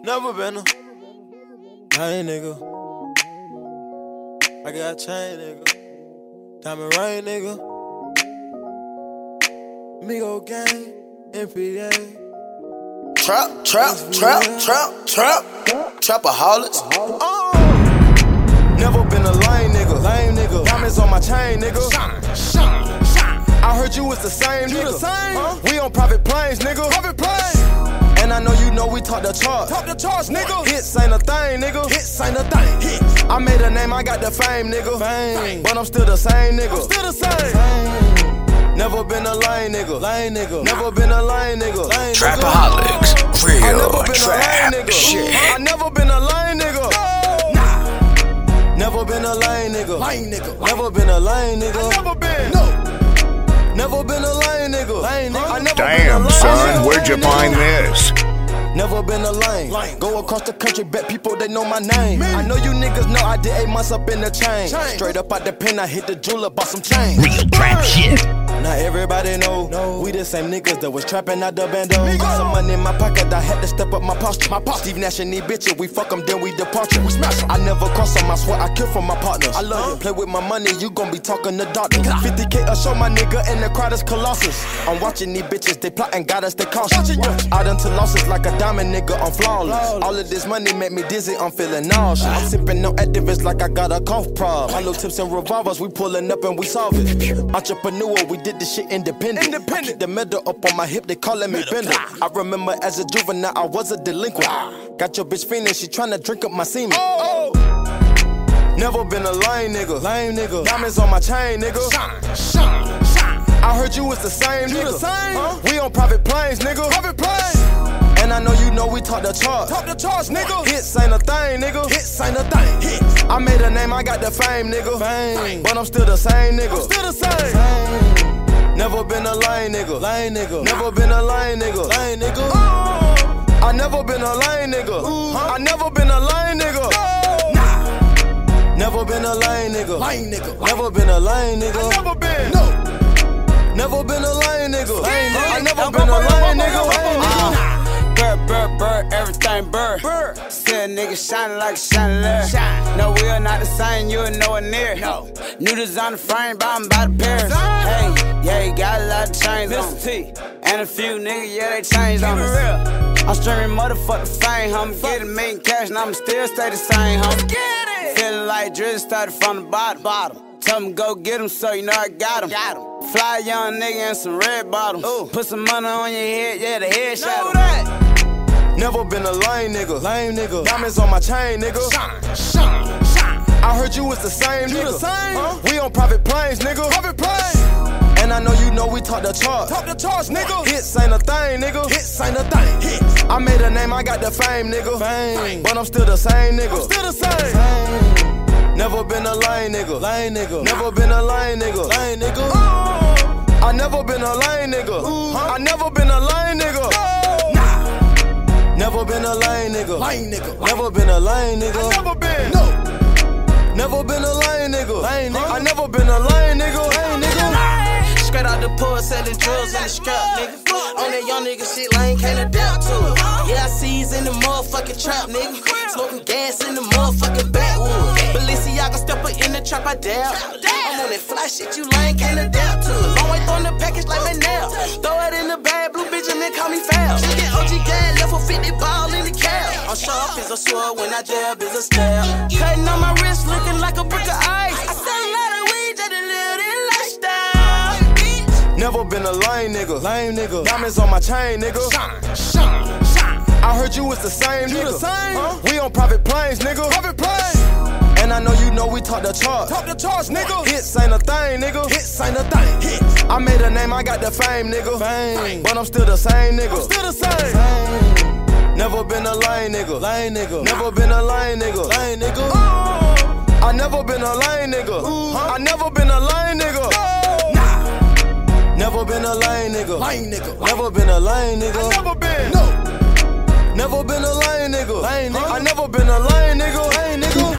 Never been a lame nigga. I got chain nigga. Diamond ring nigga. Migo gang, NPA. Trapaholics. Never been a lame nigga. Diamonds on my chain nigga. I heard you was the same nigga. The same? Huh? We on private planes nigga. Private plane. And I know you know we talk the charts. Top the charts, nigga. Hits ain't a thing, nigga. Hits ain't a thing. Hits. I made a name, I got the fame, nigga. Fame. But I'm still the same, nigga. I'm still the same. Never been a lame nigga. Never been a lame nigga. Trapaholics, real trap shit. I never been a lame nigga. Nah. Never been a lame nigga. Lame nigga. Never been a lame nigga. I never been. No. Never been a lame nigga. I never Damn, been a son, lame where'd you nigga. find this? Never been a lame. Go across the country, bet people they know my name. I know you niggas know I did 8 months up in the chain. Straight up out the pen, I hit the jeweler, bought some chain. Real trap shit. Now everybody know we the same niggas that was trapping out the bando. Some money in my pocket, I had to step up my posture. Steve Nash and these bitches, we fuck them, then we depart. We smash 'em. I never cross them, I swear I kill for my partners. I love you. Play with my money, you gon' be talking to doctors. 50K a show, my nigga, and the crowd is colossus. I'm watching these bitches, they plotting, got us, they cautious. I done to losses like a diamond nigga, I'm flawless. All of this money make me dizzy, I'm feeling nauseous. I'm sipping on activists like I got a cough problem. My little tips and revolvers, we pulling up and we solve it. Entrepreneur, we did this shit independent. I keep the medal up on my hip, they calling me Bender. I remember as a juvenile, I was a delinquent. Got your bitch feeling, she tryna drink up my semen. Never been a lame nigga. Diamonds on my chain, nigga. I heard you was the same nigga. Huh? We on private planes, nigga. Private planes. And I know you know we talk the charts. Top the charts, nigga. Hits ain't a thing, nigga. Hits ain't a thing. Hits. I made a name, I got the fame, nigga. But I'm still the same nigga. I'm still the same. Never been a lame nigga. Never been a lame nigga. I never been a lame nigga. I never been a lame nigga. Nah. Never been a lame nigga. Lame nigga. Never been a lame nigga. I never been. No. Never been a lame nigga. I never been a lame nigga. Bird, everything bird. Still niggas shining like a chandelier. No, we are not the same, you are nowhere near. No. New designer frame, bought by the pairs. Hey, yeah, you got a lot of chains on me. And a few niggas, yeah, they changed on us. I'm streaming motherfucking fame, homie. Get a million cash, and I'ma still stay the same, homie. Feeling like Drill started from the bottom. Tell them go get him, so you know I got him. Fly young nigga in some red bottoms. Put some money on your head, yeah, the headshot. Never been a lame nigga. Diamonds on my chain, nigga. I heard you was the same nigga. Huh? We on private planes, nigga. Private planes. And I know you know we talk the charts. Top the charts, nigga. Hits ain't a thing, nigga. Hits ain't a thing. Hits. I made a name, I got the fame, nigga. But I'm still the same nigga. I'm still the same. Never been a lame nigga. Never been a lame nigga. I never been a lame nigga. I never been a lame nigga. Never been a lame nigga. Never been a lame nigga. I never been. No. Never been a lame nigga. I never been a lame nigga. Straight out the pool, selling drugs in the scrap, nigga. On that young nigga shit, lane can't adapt to it. Yeah, I see he's in the motherfucking trap, nigga. Smoking gas in the motherfucking backwood. Balenciaga stepper in the trap, I dab. I'm on that fly shit, you lane can't adapt to it. Long way throwing the package like my nail. Throw it in the bag, blue bitch, and then call me foul. She get OG gas, left for 50 ball in the cab. I'm sharp as a sword when I jab is a stab. Cutting on my wrist, looking like a brick of ice. I sell a lot of weed, just to live this lifestyle. Never been a lame nigga. Diamonds on my chain, nigga. I heard you was the same nigga. Huh? We on private planes, nigga. Private planes. And I know you know we talk the charts. Top the charts, nigga. Hits ain't a thing, nigga. Hits ain't a thing. Hits. I made a name, I got the fame, nigga. But I'm still the same nigga. I'm still the same. Never been a lame nigga. Never been a lame nigga. I never been a lame nigga. I never been a lame nigga. Never been a lame nigga. Never been a lame nigga. I never been. No. Never been a lame nigga. I never been a lame nigga.